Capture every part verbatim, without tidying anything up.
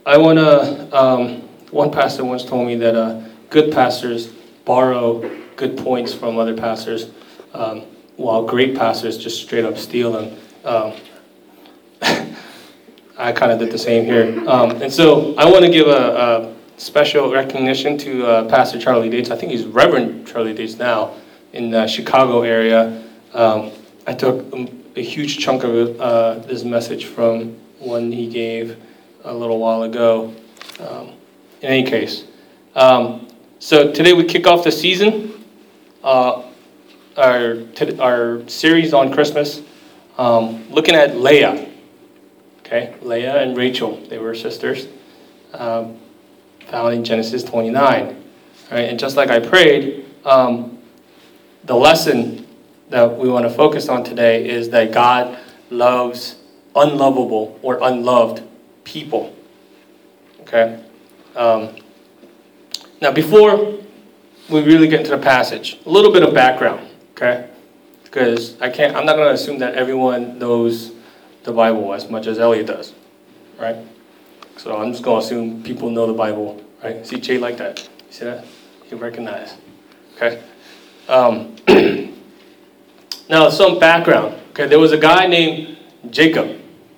I want to, um, one pastor once told me that uh, good pastors borrow good points from other pastors, um, while great pastors just straight up steal them. Um, I kind of did the same here. Um, and so I want to give a, a special recognition to uh, Pastor Charlie Dates. I think he's Reverend Charlie Dates now in the Chicago area. Um, I took a, a huge chunk of uh, this message from one he gave a little while ago. Um, in any case, um, so today we kick off the season, uh, our, t- our series on Christmas, um, looking at Leah. Okay, Leah and Rachel, they were sisters, um, found in Genesis twenty-nine. All right, and just like I prayed, um, the lesson that we want to focus on today is that God loves unlovable or unloved people. Okay, um, now before we really get into the passage, a little bit of background. Okay, because I can't, I'm not going to assume that everyone knows the Bible as much as Elliot does, right? So I'm just going to assume people know the Bible, right? See Jay like that? You see that? You recognize, okay? Um, now, some background. Okay, there was a guy named Jacob,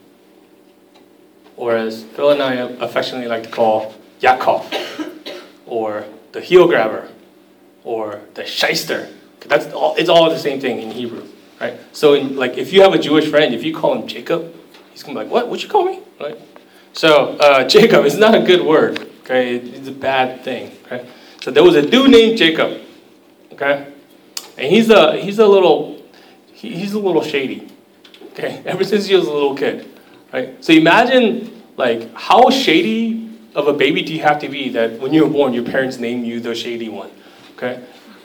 or as Phil and I affectionately like to call Yaakov, or the heel grabber, or the shyster. That's all. It's all the same thing in Hebrew. Right? So, in, like, if you have a Jewish friend, if you call him Jacob, he's going to be like, what? What'd you call me? Right? So, uh, Jacob is not a good word. Okay? It's a bad thing. Okay? So, there was a dude named Jacob. Okay? And he's a, he's a little, he, he's a little shady. Okay? Ever since he was a little kid. Right? So, imagine, like, how shady of a baby do you have to be that when you were born, your parents named you the shady one? Okay?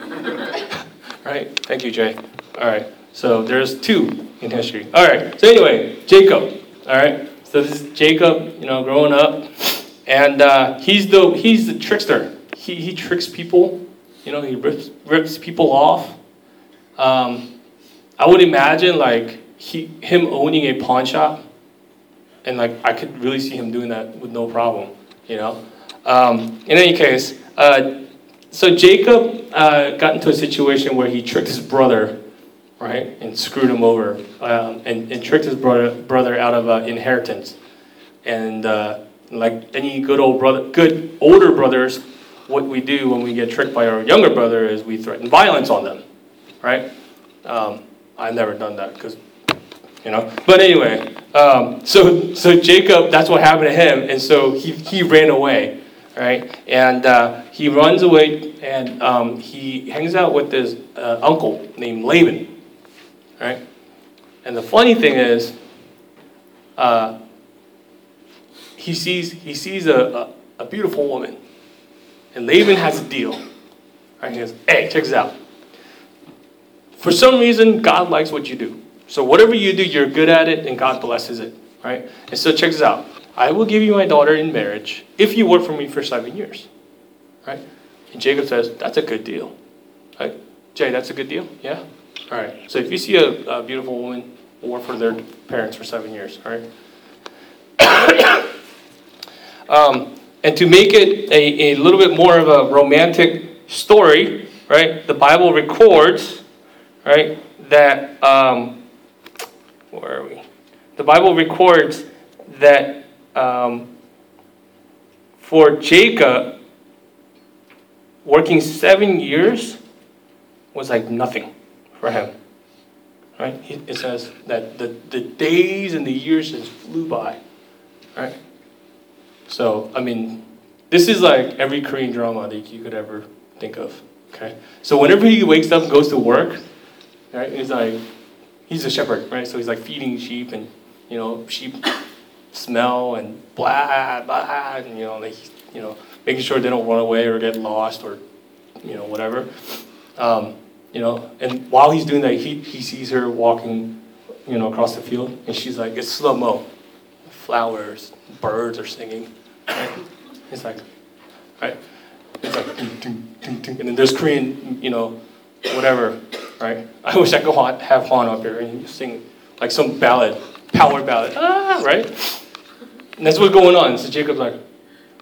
Right? Thank you, Jay. All right. So there's two in history. All right. So anyway, Jacob. All right. So this is Jacob, you know, growing up, and uh, he's the he's the trickster. He he tricks people. You know, he rips rips people off. Um, I would imagine like he him owning a pawn shop, and like I could really see him doing that with no problem. You know. Um, in any case, uh, so Jacob uh, got into a situation where he tricked his brother. Right, and screwed him over, um, and, and tricked his brother brother out of uh, inheritance. And uh, like any good old brother, good older brothers, what we do when we get tricked by our younger brother is we threaten violence on them, right? Um, I've never done that because, you know. But anyway, um, so so Jacob, that's what happened to him, and so he he ran away, right? And uh, he runs away, and um, he hangs out with his uh, uncle named Laban. Right, and the funny thing is, uh, he sees he sees a, a, a beautiful woman, and Laban has a deal. Right, he goes, "Hey, check this out. For some reason, God likes what you do. So whatever you do, you're good at it, and God blesses it. Right, and so check this out. I will give you my daughter in marriage if you work for me for seven years. Right, and Jacob says, "That's a good deal. Right, Jay, that's a good deal. Yeah." All right, so if you see a, a beautiful woman, work for their parents for seven years, all right? um, and to make it a, a little bit more of a romantic story, right, the Bible records, right, that, um, where are we? The Bible records that um, for Jacob, working seven years was like nothing. For him, right? It says that the, the days and the years just flew by, right? So, I mean, this is like every Korean drama that you could ever think of, okay? So whenever he wakes up and goes to work, right, he's like, he's a shepherd, right? So he's like feeding sheep and, you know, sheep smell and blah, blah, and, you know, like, you know, making sure they don't run away or get lost or, you know, whatever. Um, You know, and while he's doing that, he, he sees her walking, you know, across the field, and she's like, it's slow-mo. Flowers, birds are singing. Right? It's like, right? It's like, ding, ding, ding, ding. And then there's Korean, you know, whatever, right? I wish I could have Han up here and sing like some ballad, power ballad, ah, right? And that's what's going on. So Jacob's like,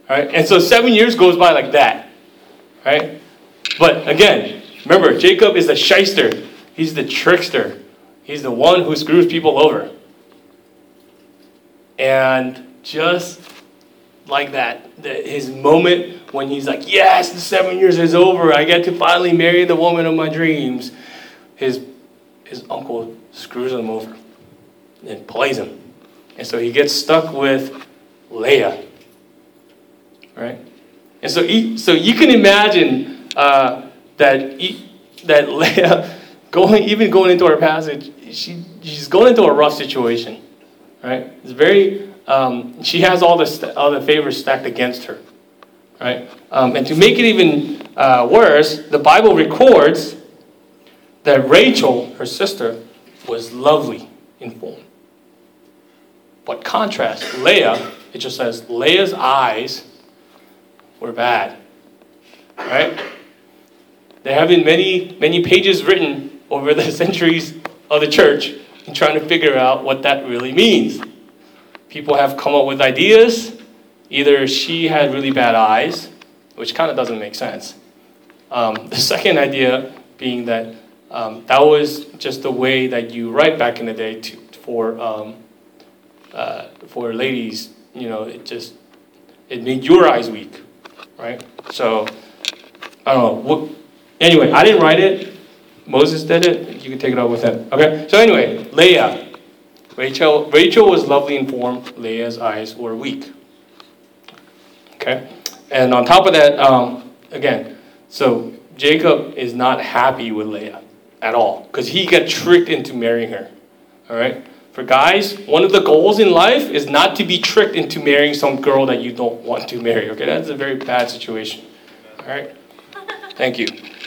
right? And so seven years goes by like that, right? But again, remember, Jacob is the shyster. He's the trickster. He's the one who screws people over. And just like that, the, his moment when he's like, yes, the seven years is over. I get to finally marry the woman of my dreams. His, his uncle screws him over and plays him. And so he gets stuck with Leah. Right? And so, he, so you can imagine uh, that he, that Leah, going even going into our passage, she she's going into a rough situation. Right? It's very. Um, she has all the st- all the favors stacked against her. Right? Um, and to make it even uh, worse, the Bible records that Rachel, her sister, was lovely in form. But contrast, Leah, it just says Leah's eyes were bad. Right? There have been many, many pages written over the centuries of the church in trying to figure out what that really means. People have come up with ideas. Either she had really bad eyes, which kind of doesn't make sense. Um, the second idea being that um, that was just the way that you write back in the day to, for um, uh, for ladies. You know, it just it made your eyes weak, right? So I don't know. What, anyway, I didn't write it. Moses did it. You can take it up with him. Okay. So anyway, Leah. Rachel, Rachel was lovely in form. Leah's eyes were weak. Okay? And on top of that, um, again, so Jacob is not happy with Leah at all because he got tricked into marrying her. All right? For guys, one of the goals in life is not to be tricked into marrying some girl that you don't want to marry. Okay? That's a very bad situation. All right? Thank you.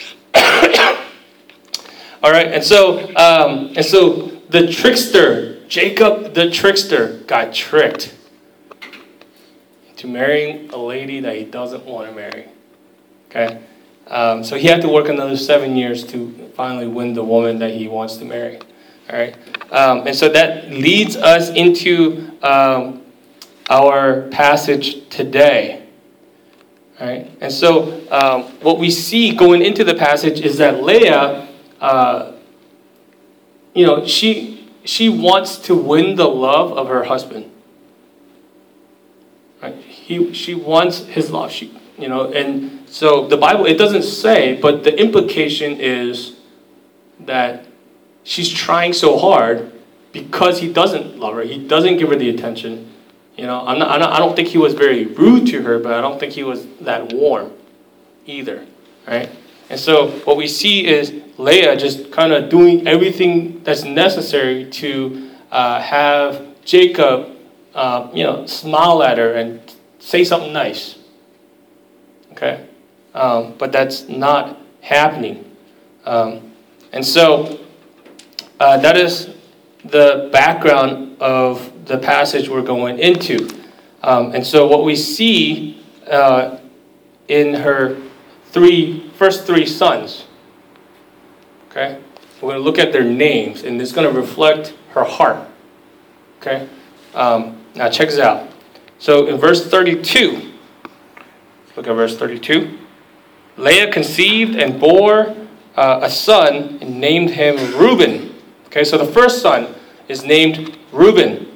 All right? And so, um, and so the trickster, Jacob the trickster, got tricked to marrying a lady that he doesn't want to marry. Okay? Um, so he had to work another seven years to finally win the woman that he wants to marry. All right? Um, and so that leads us into um, our passage today. All right? And so um, what we see going into the passage is that Leah, uh, you know, she... She wants to win the love of her husband. Right? He, she wants his love. She, you know, and so the Bible, it doesn't say, but the implication is that she's trying so hard because he doesn't love her. He doesn't give her the attention. You know, I'm not, I'm not, I don't think he was very rude to her, but I don't think he was that warm either. Right? And so what we see is Leah just kind of doing everything that's necessary to uh, have Jacob, uh, you know, smile at her and say something nice. Okay? Um, but that's not happening. Um, and so uh, that is the background of the passage we're going into. Um, and so what we see uh, in her three first three sons, okay? We're going to look at their names, and it's going to reflect her heart, okay? Um, now check this out. So in verse thirty-two, look at verse thirty-two. Leah conceived and bore uh, a son and named him Reuben. Okay, so the first son is named Reuben.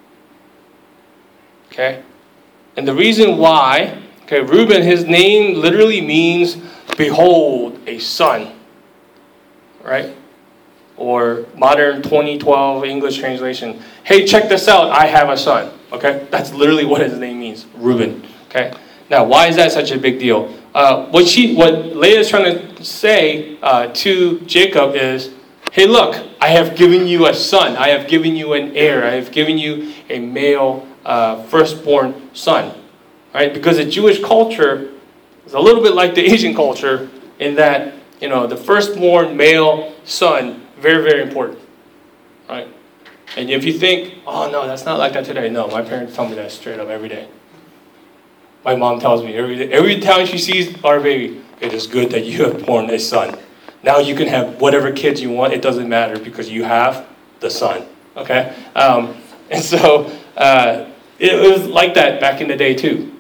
Okay? And the reason why, okay, Reuben, his name literally means, behold, a son. Right? Or modern twenty twelve English translation, hey, check this out, I have a son. Okay? That's literally what his name means, Reuben. Okay? Now, why is that such a big deal? Uh, what she, what Leah is trying to say uh, to Jacob is, hey, look, I have given you a son. I have given you an heir. I have given you a male uh, firstborn son. Right? Because the Jewish culture is a little bit like the Asian culture in that, you know, the firstborn male son, very, very important. Right? And if you think, oh, no, that's not like that today. No, my parents tell me that straight up every day. My mom tells me every day, every time she sees our baby, it is good that you have born a son. Now you can have whatever kids you want. It doesn't matter because you have the son. Okay? Um, and so uh, it, it was like that back in the day too.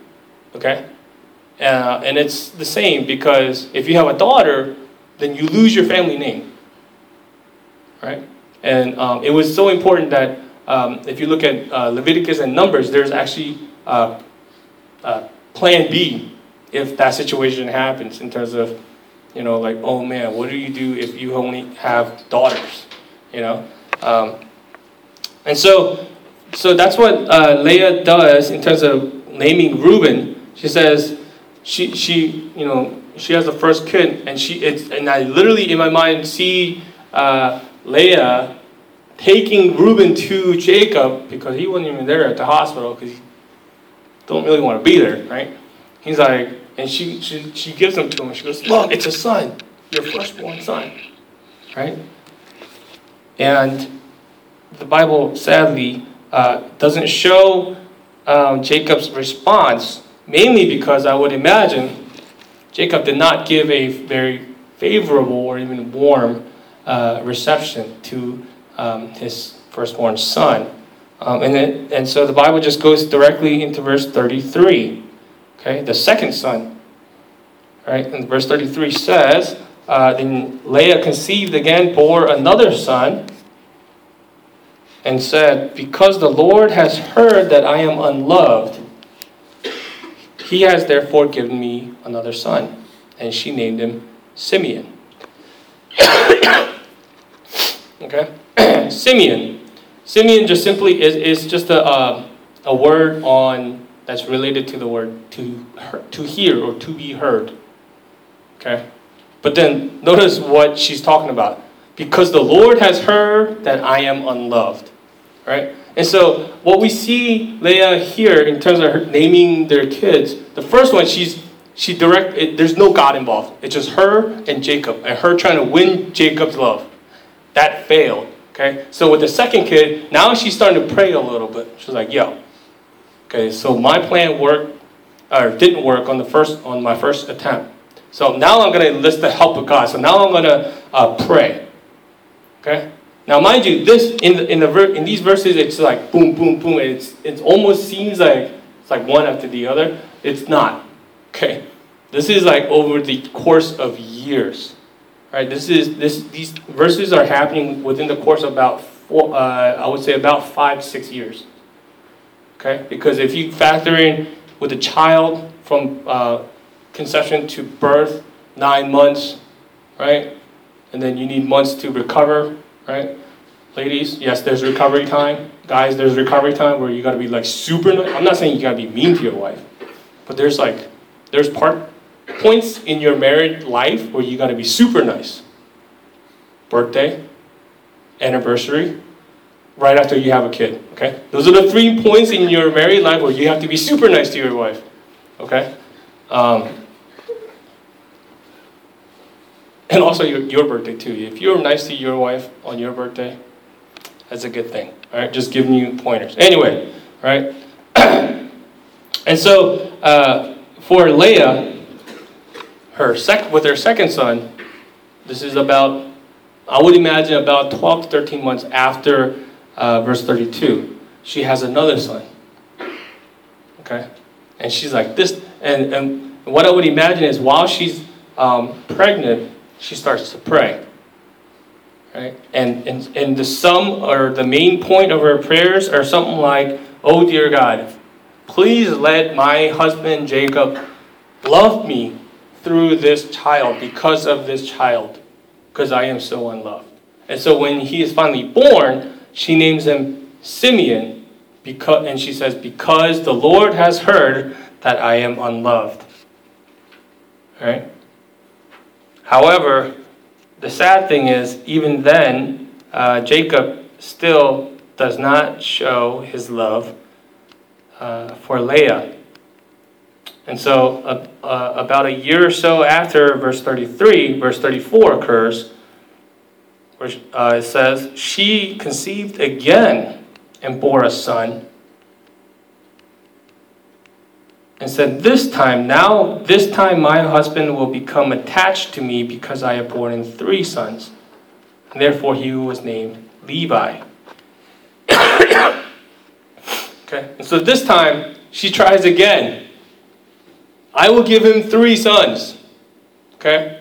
Okay? Uh, and it's the same because if you have a daughter, then you lose your family name. Right? And um, it was so important that um, if you look at uh, Leviticus and Numbers, there's actually uh, uh, plan B if that situation happens in terms of, you know, like, oh man, what do you do if you only have daughters? You know? Um, and so, so that's what uh, Leah does in terms of naming Reuben. She says, she, she, you know, she has the first kid, and she, it's, and I literally in my mind see uh, Leah taking Reuben to Jacob because he wasn't even there at the hospital because he don't really want to be there, right? He's like, and she, she, she gives him to him. She goes, look, it's a son, your firstborn son, right? And the Bible, sadly, uh, doesn't show um, Jacob's response, mainly because I would imagine Jacob did not give a very favorable or even warm uh, reception to um, his firstborn son. Um, and, it, and so the Bible just goes directly into verse thirty-three. Okay, the second son. Right, and verse thirty-three says, uh, then Leah conceived again, bore another son, and said, because the Lord has heard that I am unloved, he has therefore given me another son. And she named him Simeon. Okay? Simeon. Simeon just simply is, is just a, uh, a word on that's related to the word to, to hear or to be heard. Okay? But then notice what she's talking about. Because the Lord has heard that I am unloved. Right? And so what we see Leah here in terms of her naming their kids, the first one, she's she direct. It, there's no God involved. It's just her and Jacob, and her trying to win Jacob's love. That failed. Okay. So with the second kid, now she's starting to pray a little bit. She's like, "Yo, okay. So my plan worked, or didn't work on the first on my first attempt. So now I'm going to enlist the help of God. So now I'm going to uh, pray. Okay." Now, mind you, this in the, in the ver- in these verses, it's like boom, boom, boom. And it's it almost seems like it's like one after the other. It's not. Okay, this is like over the course of years, right? This is this these verses are happening within the course of about four, uh, I would say about five six years. Okay, because if you factor in with a child from uh, conception to birth, nine months, right, and then you need months to recover. Right? Ladies, yes, there's recovery time. Guys, there's recovery time where you got to be like super nice. I'm not saying you got to be mean to your wife. But there's like, there's part points in your married life where you got to be super nice. Birthday, anniversary, right after you have a kid. Okay? Those are the three points in your married life where you have to be super nice to your wife. Okay? Um, And also your, your birthday too. If you're nice to your wife on your birthday, that's a good thing. All right, just giving you pointers. Anyway, right? And so uh, for Leah, her sec- with her second son, this is about, I would imagine about twelve to thirteen months after uh, verse thirty-two. She has another son. Okay, and she's like this, and and what I would imagine is while she's um, pregnant, she starts to pray, right? And, and and the sum or the main point of her prayers are something like, "Oh dear God, please let my husband Jacob love me through this child because of this child, because I am so unloved." And so when he is finally born, she names him Simeon, because and she says, "Because the Lord has heard that I am unloved." All right? However, the sad thing is, even then, uh, Jacob still does not show his love uh, for Leah. And so uh, uh, about a year or so after verse thirty-three, verse thirty-four occurs, where uh, it says, she conceived again and bore a son. And said, this time, now, this time my husband will become attached to me because I have borne him three sons. And therefore he was named Levi. Okay, and so this time she tries again. I will give him three sons. Okay?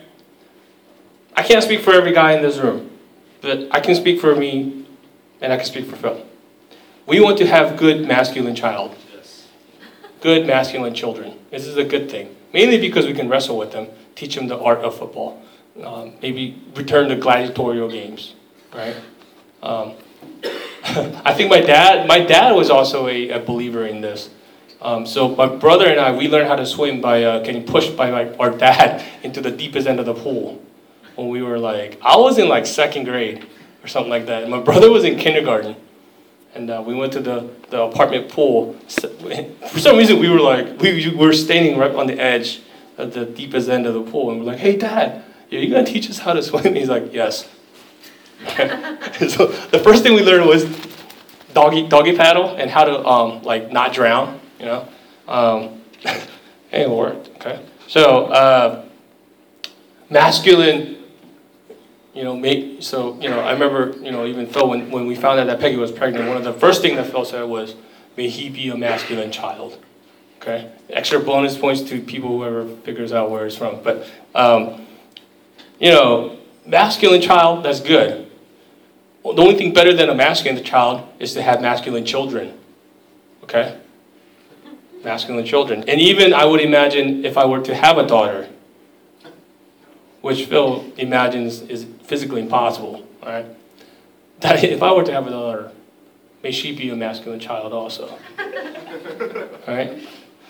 I can't speak for every guy in this room, but I can speak for me, and I can speak for Phil. We want to have good masculine child. Yes. Good masculine children. This is a good thing. Mainly because we can wrestle with them, teach them the art of football. Um, maybe return to gladiatorial games, right? Um, I think my dad, my dad was also a, a believer in this. Um, so my brother and I, we learned how to swim by uh, getting pushed by my, our dad into the deepest end of the pool. When we were like, I was in like second grade or something like that. And my brother was in kindergarten. And uh, we went to the, the apartment pool. For some reason, we were like, we, we were standing right on the edge at the deepest end of the pool. And we're like, hey, Dad, are you going to teach us how to swim? And he's like, yes. So the first thing we learned was doggy doggy paddle and how to um, like not drown, you know. Um, and it worked, okay. So uh, masculine, you know, make, so, you know, I remember, you know, even Phil, when, when we found out that Peggy was pregnant, one of the first things that Phil said was, may he be a masculine child, okay? Extra bonus points to people, whoever figures out where it's from. But, um, you know, masculine child, that's good. Well, the only thing better than a masculine child is to have masculine children, okay? Masculine children. And even, I would imagine, if I were to have a daughter, which Phil imagines is physically impossible, all right? That if I were to have a daughter, may she be a masculine child also, all right?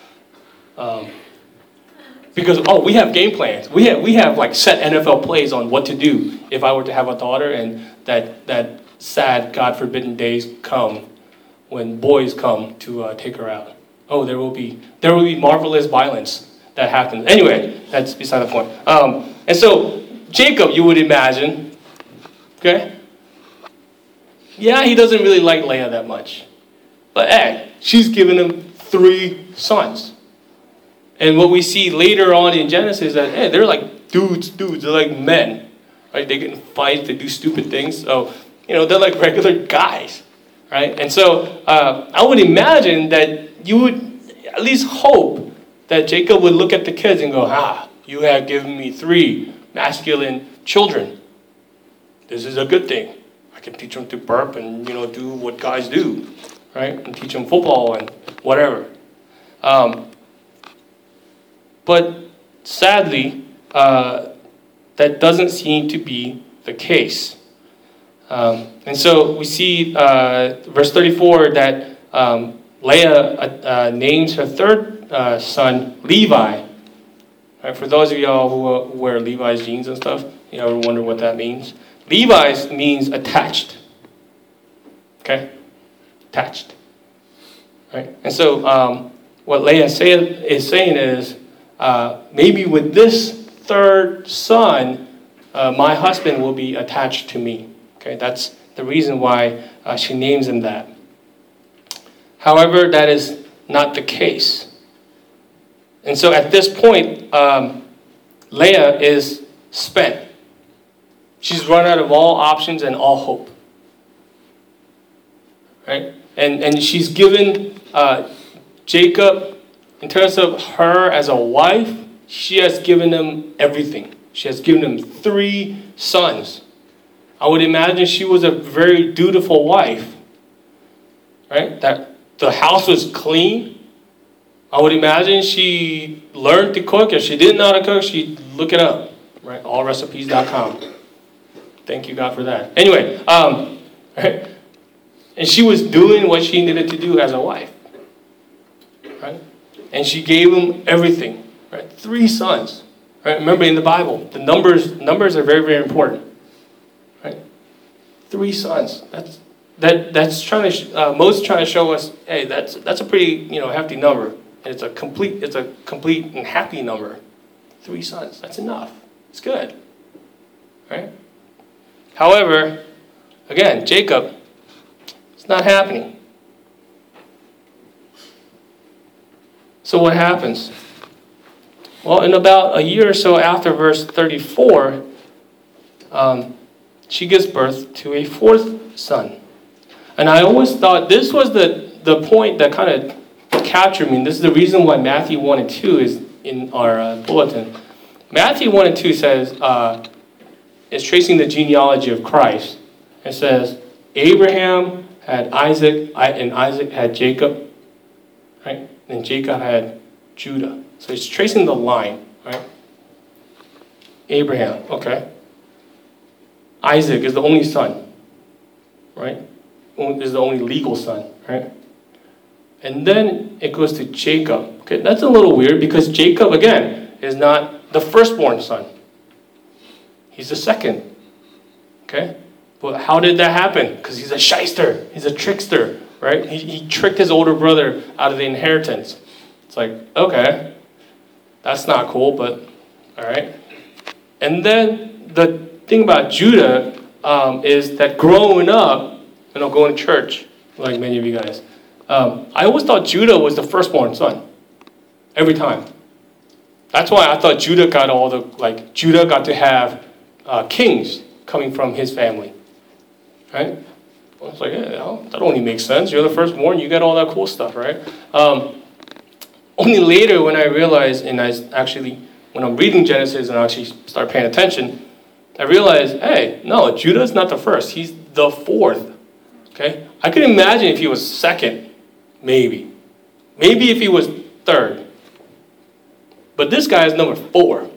Um, because, oh, we have game plans. We have, we have like set N F L plays on what to do if I were to have a daughter, and that, that sad, God forbidden days come when boys come to uh, take her out. Oh, there will be, there will be marvelous violence that happens. Anyway, that's beside the point. Um, and so, Jacob, you would imagine, okay? Yeah, he doesn't really like Leah that much. But hey, she's given him three sons. And what we see later on in Genesis is that, hey, they're like dudes, dudes. They're like men, right? They get in fights, they do stupid things. So, you know, they're like regular guys, right? And so, uh, I would imagine that you would at least hope that Jacob would look at the kids and go, ah, you have given me three masculine children. This is a good thing. I can teach them to burp and, you know, do what guys do, right? And teach them football and whatever. Um, but sadly, uh, that doesn't seem to be the case. Um, and so we see uh, verse thirty-four that um, Leah uh, uh, names her third Uh, son, Levi. Right, for those of y'all who, uh, who wear Levi's jeans and stuff, you ever wonder what that means? Levi's means attached. Okay? Attached. Right? And so um, what Leah say, is saying is, uh, maybe with this third son, uh, my husband will be attached to me. Okay? That's the reason why uh, she names him that. However, that is not the case. And so at this point, um, Leah is spent. She's run out of all options and all hope. Right? And, and she's given uh, Jacob, in terms of her as a wife, she has given him everything. She has given him three sons. I would imagine she was a very dutiful wife. Right? That the house was clean. I would imagine she learned to cook. If she didn't know how to cook, she'd look it up, right? all recipes dot com. Thank you, God, for that. Anyway, um, right? And she was doing what she needed to do as a wife, right? And she gave him everything, right? Three sons, right? Remember in the Bible, the numbers numbers are very, very important, right? Three sons. That's that. That's trying to uh, Moses trying to show us, hey, that's that's a pretty you know hefty number. And it's a complete, it's a complete and happy number. Three sons, that's enough. It's good, right? However, again, Jacob, it's not happening. So what happens? Well, in about a year or so after verse thirty-four, um, she gives birth to a fourth son. And I always thought this was the, the point that kind of captured me. And this is the reason why Matthew one and two is in our uh, bulletin. Matthew one and two says, uh, it's tracing the genealogy of Christ. It says, Abraham had Isaac, and Isaac had Jacob, right? And Jacob had Judah. So it's tracing the line, right? Abraham, okay. Isaac is the only son, right? Is the only legal son, right? And then it goes to Jacob. Okay, that's a little weird because Jacob, again, is not the firstborn son. He's the second. Okay? But how did that happen? Because he's a shyster. He's a trickster, right? He, he tricked his older brother out of the inheritance. It's like, okay, that's not cool, but all right. And then the thing about Judah um, is that growing up, you know, going to church, like many of you guys, um, I always thought Judah was the firstborn son. Every time. That's why I thought Judah got all the, like, Judah got to have uh, kings coming from his family. Right? I was like, yeah, well, that only makes sense. You're the firstborn, you get all that cool stuff, right? Um, only later when I realized, and I actually, when I'm reading Genesis and I actually start paying attention, I realized, hey, no, Judah's not the first. He's the fourth. Okay? I could imagine if he was second, maybe. Maybe if he was third. But this guy is number four.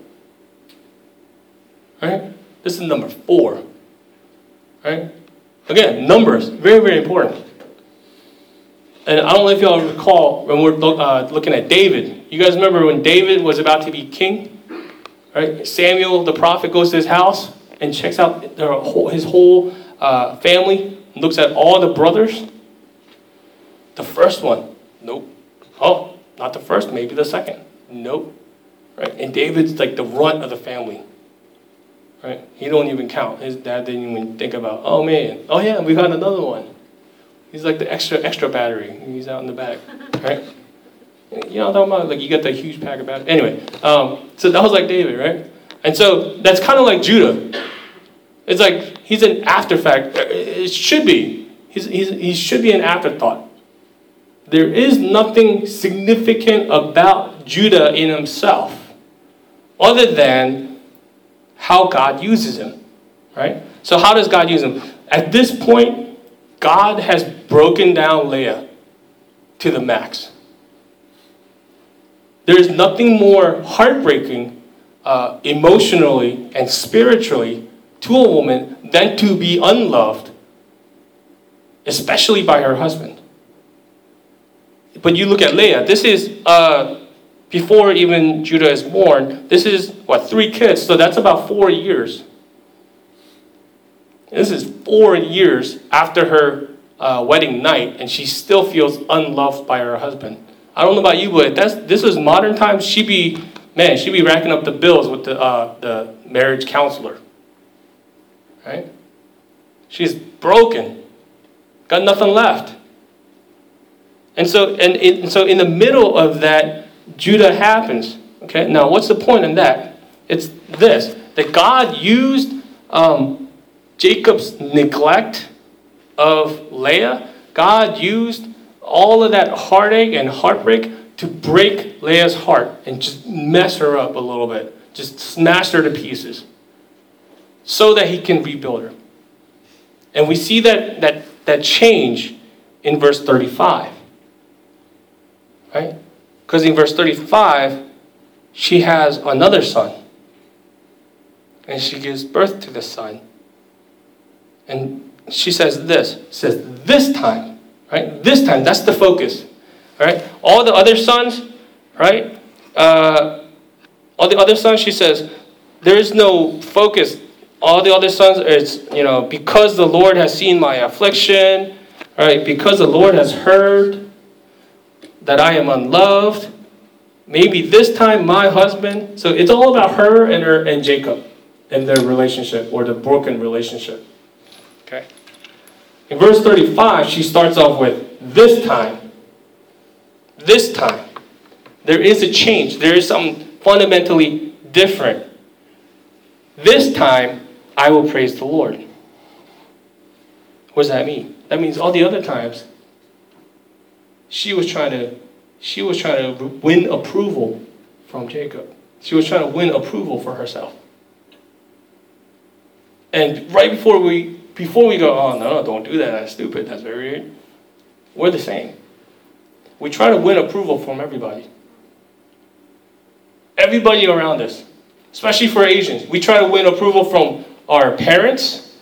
Right? This is number four. Right? Again, numbers, very, very important. And I don't know if y'all recall when we're uh, looking at David. You guys remember when David was about to be king? Right? Samuel, the prophet, goes to his house and checks out their whole, his whole uh, family, and looks at all the brothers. The first one, nope. Oh, not the first, maybe the second. Nope. Right? And David's like the runt of the family. Right? He don't even count. His dad didn't even think about, oh man, oh yeah, we got another one. He's like the extra extra battery. He's out in the back. Right? You know what I'm talking about? Like you got the huge pack of battery. Anyway, um, so that was like David, right? And so that's kind of like Judah. It's like he's an afterfact. It should be. He's, he's, he should be an afterthought. There is nothing significant about Judah in himself other than how God uses him, right? So how does God use him? At this point, God has broken down Leah to the max. There is nothing more heartbreaking uh, emotionally and spiritually to a woman than to be unloved, especially by her husband. But you look at Leah, this is uh, before even Judah is born. This is, what, three kids, so that's about four years. This is four years after her uh, wedding night, and she still feels unloved by her husband. I don't know about you, but that's this was modern times. She'd be, man, she'd be racking up the bills with the uh, the marriage counselor. Right? She's broken, got nothing left. And so, and, and so, in the middle of that, Judah happens. Okay. Now, what's the point in that? It's this: that God used um, Jacob's neglect of Leah. God used all of that heartache and heartbreak to break Leah's heart and just mess her up a little bit. Just smash her to pieces. So that he can rebuild her. And we see that, that, that change in verse thirty-five. Right? Because in verse thirty-five, she has another son. And she gives birth to this son. And she says this. She says, this time. Right? This time, that's the focus. Right? All the other sons, right? Uh, all the other sons, she says, there is no focus. All the other sons, it's, you know, because the Lord has seen my affliction, right? Because the Lord has heard that I am unloved. Maybe this time my husband. So it's all about her and her and Jacob and their relationship or the broken relationship. Okay. In verse thirty-five, she starts off with this time. This time. There is a change. There is something fundamentally different. This time, I will praise the Lord. What does that mean? That means all the other times, she was trying to, she was trying to win approval from Jacob. She was trying to win approval for herself. And right before we before we go, oh, no, no, don't do that. That's stupid. That's very weird. We're the same. We try to win approval from everybody. Everybody around us, especially for Asians. We try to win approval from our parents.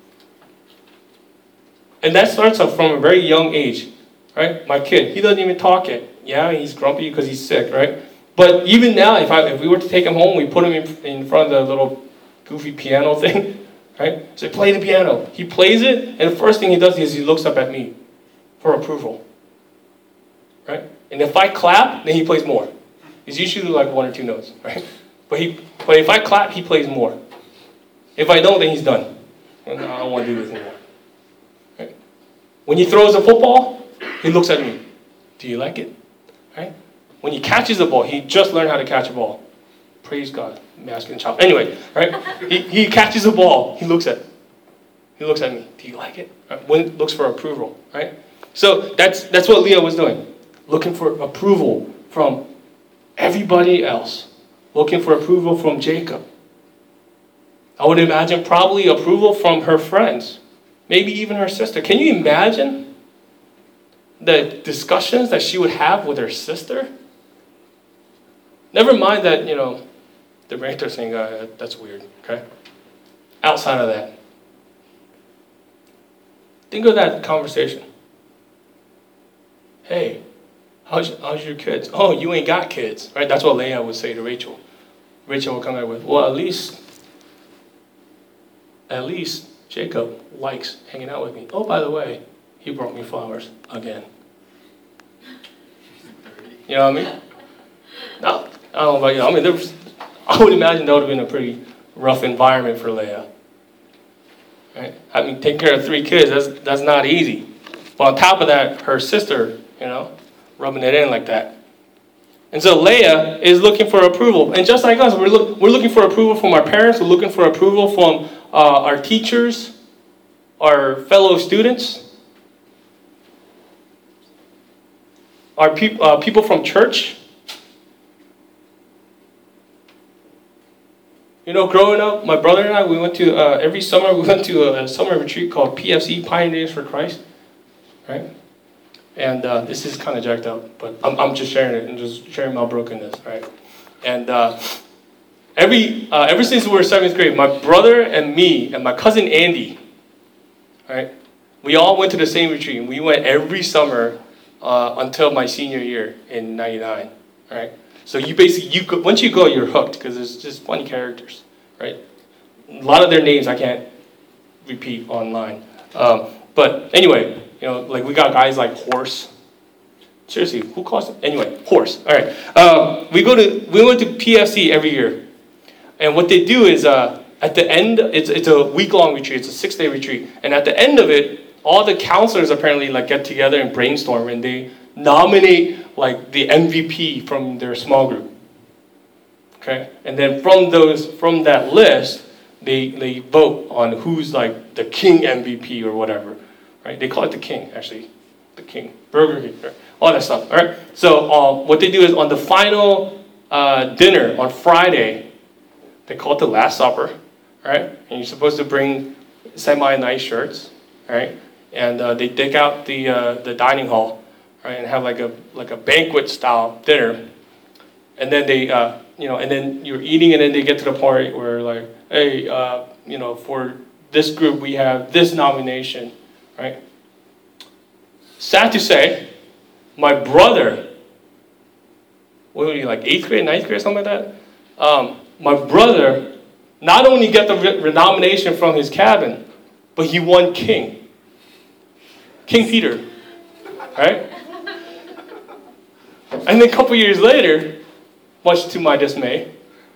And that starts up from a very young age, right? My kid, he doesn't even talk yet. Yeah, he's grumpy because he's sick, right? But even now, if I if we were to take him home, we put him in, in front of the little goofy piano thing. Right? So play the piano. He plays it, and the first thing he does is he looks up at me for approval. Right? And if I clap, then he plays more. It's usually like one or two notes, right? But he, but if I clap, he plays more. If I don't, then he's done. I don't want to do this anymore. Right? When he throws a football, he looks at me. Do you like it? Right? When he catches the ball, he just learned how to catch a ball. Praise God, masculine child. Anyway, right? He he catches the ball. He looks at, he looks at me. Do you like it? Right? When looks for approval, right? So that's that's what Leah was doing, looking for approval from everybody else, looking for approval from Jacob. I would imagine probably approval from her friends, maybe even her sister. Can you imagine the discussions that she would have with her sister? Never mind that, you know, the rector saying, uh, that's weird, okay? Outside of that, think of that conversation. Hey, how's, how's your kids? Oh, you ain't got kids, right? That's what Leah would say to Rachel. Rachel would come out with, well, at least, at least Jacob likes hanging out with me. Oh, by the way, he brought me flowers again. You know what I mean? No, I don't know about you. I mean, there was, I would imagine that would have been a pretty rough environment for Leah. Right? I mean, taking care of three kids, that's, that's not easy. But on top of that, her sister, you know, rubbing it in like that. And so Leah is looking for approval. And just like us, we're, look, we're looking for approval from our parents. We're looking for approval from uh, our teachers, our fellow students, our peop- uh, people from church. You know, growing up, my brother and I, we went to, uh, every summer, we went to a, a summer retreat called P F C, Pioneers for Christ, right? And uh, this is kind of jacked up, but I'm, I'm just sharing it and just sharing my brokenness, right? And uh, every, uh, ever since we were seventh grade, my brother and me and my cousin Andy, right? We all went to the same retreat, and we went every summer uh, until my senior year in ninety-nine, right? So you basically, you go, once you go, you're hooked because there's just funny characters, right? A lot of their names I can't repeat online. Um, but anyway, you know, like we got guys like Horse. Seriously, who calls it? Anyway, Horse. All right. Um, we go to we went to P F C every year, and what they do is uh, at the end, it's it's a week long retreat. It's a six day retreat, and at the end of it, all the counselors apparently like get together and brainstorm, and they nominate like the M V P from their small group. Okay? And then from those from that list, they they vote on who's like the king M V P or whatever. Right? They call it the king, actually. The king. Burger King. Right? All that stuff. All right? So um, what they do is on the final uh, dinner on Friday, they call it the Last Supper. All right? And you're supposed to bring semi-nice shirts. All right? And uh, they dig out the uh, the dining hall. Right, and have like a like a banquet style dinner, and then they uh, you know and then you're eating, and then they get to the point where like, hey, uh, you know, for this group we have this nomination, right? Sad to say, my brother, what were you like eighth grade, ninth grade, something like that? Um, my brother not only got the re- nomination from his cabin, but he won king, King Peter, right? And then a couple years later, much to my dismay,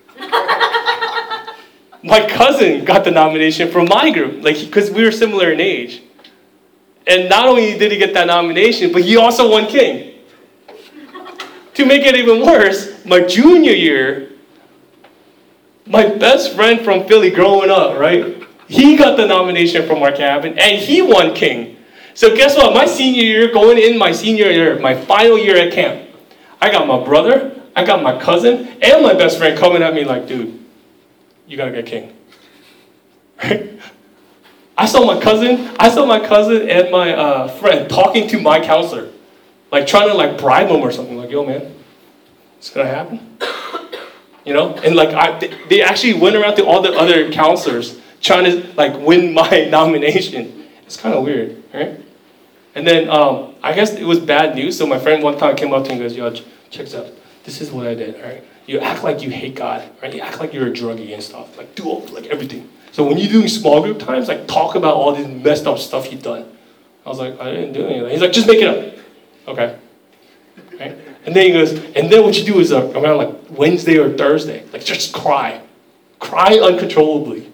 my cousin got the nomination from my group, like because we were similar in age. And not only did he get that nomination, but he also won king. To make it even worse, my junior year, my best friend from Philly growing up, right? He got the nomination from our cabin, and he won king. So guess what? My senior year, going in my senior year, my final year at camp, I got my brother, I got my cousin and my best friend coming at me like, dude, you gotta get king. Right? I saw my cousin, I saw my cousin and my uh, friend talking to my counselor, like trying to like bribe him or something. Like, yo, man, it's gonna happen. You know, and like I, they actually went around to all the other counselors trying to like win my nomination. It's kind of weird, right? And then um, I guess it was bad news. So my friend one time came up to me and goes, "Yo, check this out. This is what I did. All right, you act like you hate God, right? You act like you're a druggie and stuff. Like do all, like everything. So when you're doing small group times, like talk about all this messed up stuff you've done." I was like, "I didn't do anything." He's like, "Just make it up." Okay. Right? And then he goes, and then what you do is uh, around like Wednesday or Thursday, like just cry. Cry uncontrollably.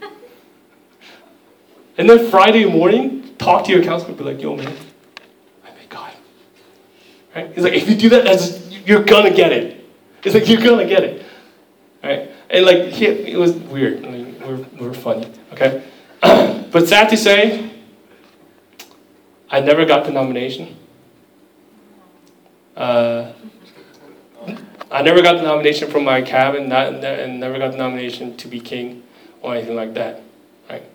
And then Friday morning, talk to your counselor, be like, "Yo, man, I thank God." Right? He's like, if you do that, that's, you're gonna get it. It's like, you're gonna get it. Right? And like, he, it was weird. I mean, we're, we're funny, okay? But sad to say, I never got the nomination. Uh, I never got the nomination from my cabin, not, and never got the nomination to be king or anything like that, right?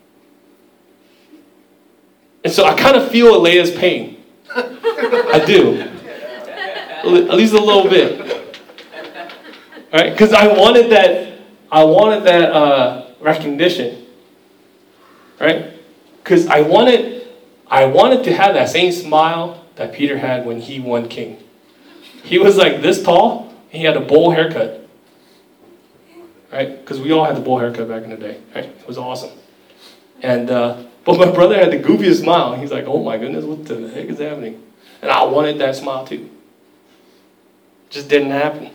And so I kind of feel Alea's pain. I do, at least a little bit, right? Because I wanted that, I wanted that uh, recognition, right? Because I wanted, I wanted to have that same smile that Peter had when he won king. He was like this tall. He had a bowl haircut, right? Because we all had the bowl haircut back in the day, right? It was awesome. And uh, but my brother had the goofiest smile. He's like, "Oh my goodness, what the heck is happening?" And I wanted that smile too. Just didn't happen.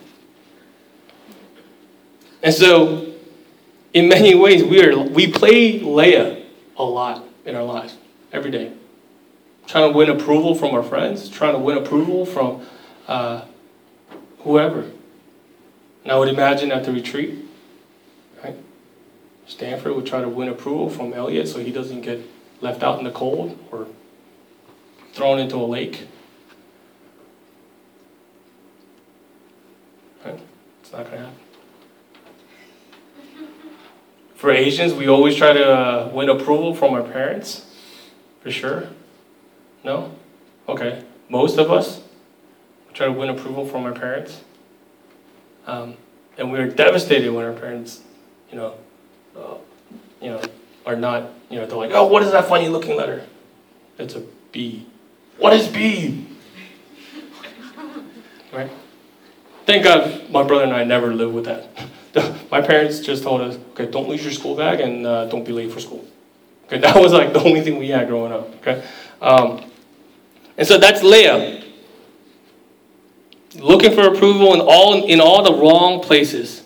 And so, in many ways, we are we play Leia a lot in our lives every day, trying to win approval from our friends, trying to win approval from uh, whoever. And I would imagine at the retreat, right? Stanford would try to win approval from Elliot so he doesn't get left out in the cold or thrown into a lake. Right? It's not going to happen. For Asians, we always try to uh, win approval from our parents, for sure. No? Okay. Most of us try to win approval from our parents. Um, and we're devastated when our parents, you know, uh, you know, are not, you know, they're like, "Oh, what is that funny looking letter?" It's a B. What is B? Right? Thank God my brother and I never lived with that. My parents just told us, "Okay, don't lose your school bag and uh, don't be late for school." Okay, that was like the only thing we had growing up. Okay, um, and so that's Leia. Looking for approval in all in all the wrong places.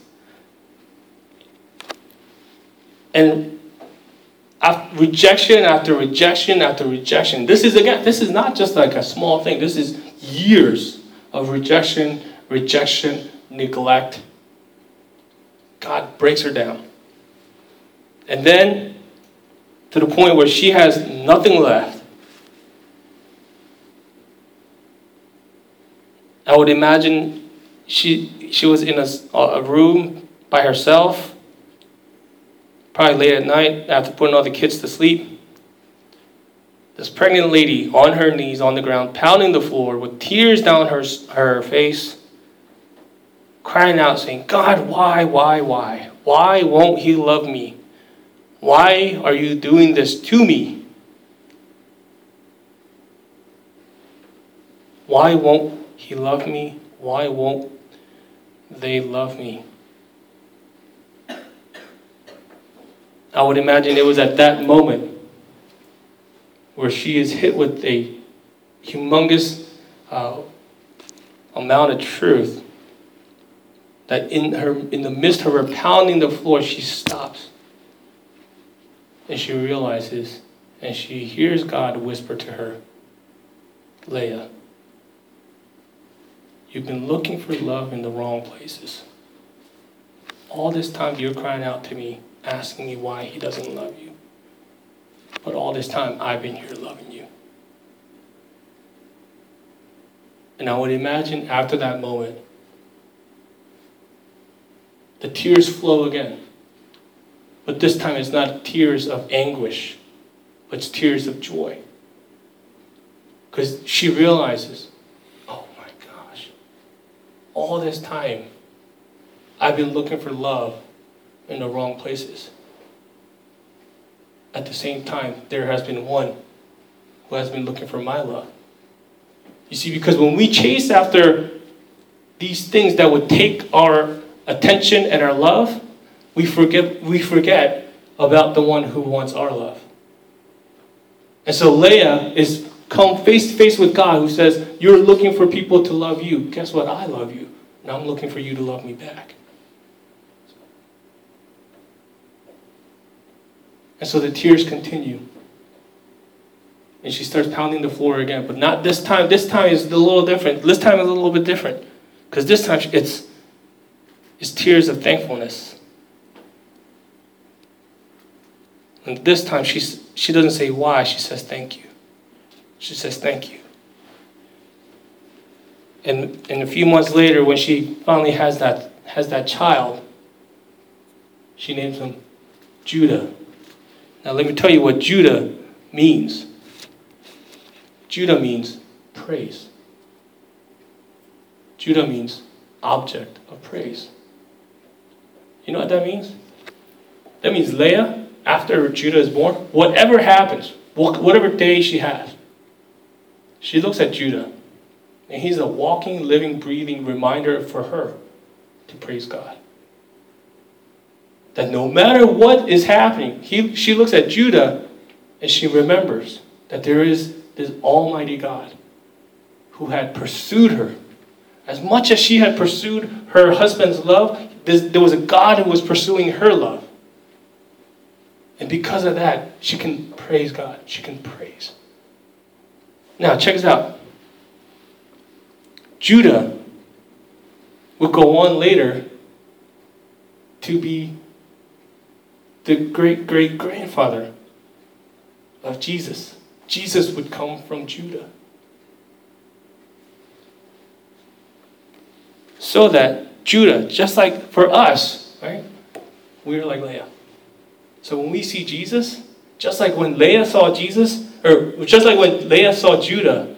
And after rejection after rejection after rejection. This is again, this is not just like a small thing. This is years of rejection, rejection, neglect. God breaks her down. And then to the point where she has nothing left. I would imagine she she was in a, a room by herself, probably late at night after putting all the kids to sleep. This pregnant lady on her knees on the ground, pounding the floor with tears down her, her face, crying out saying, "God, why, why, why? Why won't he love me? Why are you doing this to me? Why won't he love me? Why won't they love me?" I would imagine it was at that moment where she is hit with a humongous uh, amount of truth that in her, in the midst of her pounding the floor, she stops and she realizes and she hears God whisper to her, "Leia, you've been looking for love in the wrong places. All this time you're crying out to me, asking me why he doesn't love you. But all this time I've been here loving you." And I would imagine after that moment, the tears flow again. But this time it's not tears of anguish, but it's tears of joy. Because she realizes, oh my gosh, all this time I've been looking for love in the wrong places. At the same time, there has been one who has been looking for my love. You see, because when we chase after these things that would take our attention and our love, we forget we forget about the one who wants our love. And so Leah is come face to face with God, who says, you're looking for people to love you. Guess what? I love you. And I'm looking for you to love me back. And so the tears continue. And she starts pounding the floor again. But not this time. This time is a little different. This time is a little bit different. Because this time it's, it's tears of thankfulness. And this time she's, she doesn't say why. She says thank you. She says thank you. And, and a few months later, when she finally has that, has that child, she names him Judah. Now let me tell you what Judah means. Judah means praise. Judah means object of praise. You know what that means? That means Leah, after Judah is born, whatever happens, whatever day she has, she looks at Judah, and he's a walking, living, breathing reminder for her to praise God. That no matter what is happening, he, she looks at Judah and she remembers that there is this almighty God who had pursued her. As much as she had pursued her husband's love, there was a God who was pursuing her love. And because of that, she can praise God. She can praise. Now, check this out. Judah would go on later to be the great-great-grandfather of Jesus. Jesus would come from Judah. So that Judah, just like for us, right? We are like Leah. So when we see Jesus, just like when Leah saw Jesus, or just like when Leah saw Judah,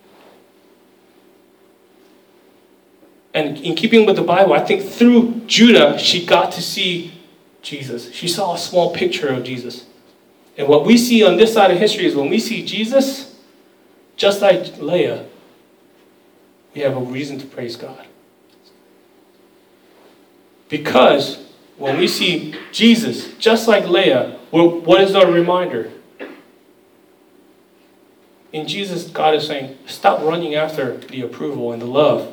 and in keeping with the Bible, I think through Judah, she got to see Jesus. She saw a small picture of Jesus. And what we see on this side of history is when we see Jesus, just like Leah, we have a reason to praise God. Because when we see Jesus, just like Leah, what is our reminder? In Jesus, God is saying, stop running after the approval and the love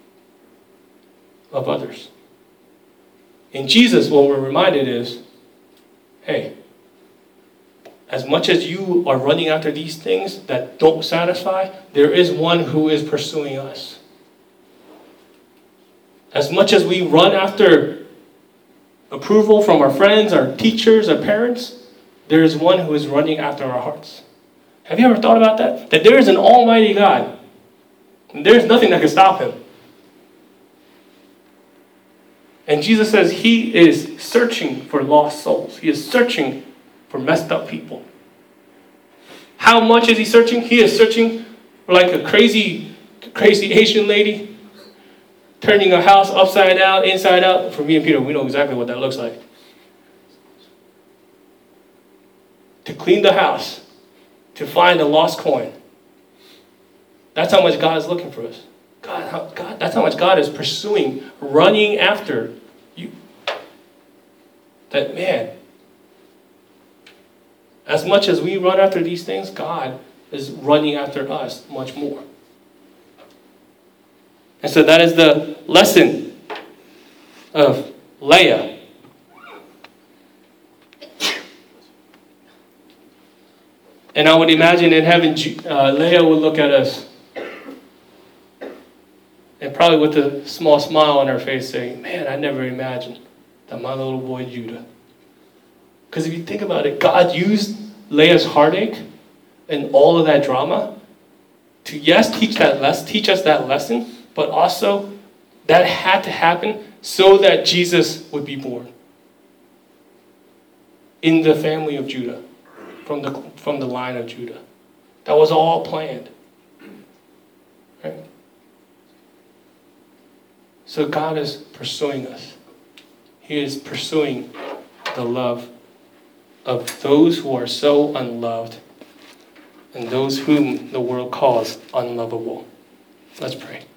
of others. In Jesus, what we're reminded is, hey, as much as you are running after these things that don't satisfy, there is one who is pursuing us. As much as we run after approval from our friends, our teachers, our parents, there is one who is running after our hearts. Have you ever thought about that? That there is an almighty God, and there is nothing that can stop him. And Jesus says he is searching for lost souls. He is searching for messed up people. How much is he searching? He is searching for like a crazy, crazy Asian lady turning a house upside down, inside out. For me and Peter, we know exactly what that looks like. To clean the house, to find a lost coin. That's how much God is looking for us. God, how, God, that's how much God is pursuing, running after you. That, man, as much as we run after these things, God is running after us much more. And so that is the lesson of Leah. And I would imagine in heaven, uh, Leah would look at us and probably with a small smile on her face saying, man, I never imagined that my little boy Judah. Because if you think about it, God used Leah's heartache and all of that drama to, yes, teach that les- teach us that lesson, but also that had to happen so that Jesus would be born in the family of Judah, from the, from the line of Judah. That was all planned. Right? So God is pursuing us. He is pursuing the love of those who are so unloved and those whom the world calls unlovable. Let's pray.